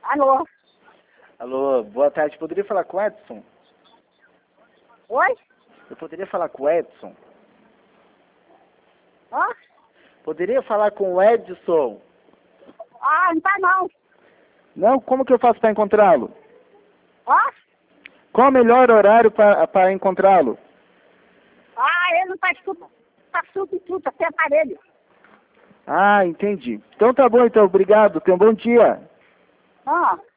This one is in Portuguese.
Alô? Alô, boa tarde. Poderia falar com o Edson? Oi? Eu poderia falar com o Edson? Hã? Poderia falar com o Edson? Ah, não tá não. Não? Como que eu faço para encontrá-lo? Hã? Qual o melhor horário para encontrá-lo? Ah, ele não tá substituto, sem aparelho. Ah, entendi. Então tá bom, então. Obrigado. Tenha um bom dia. Hã?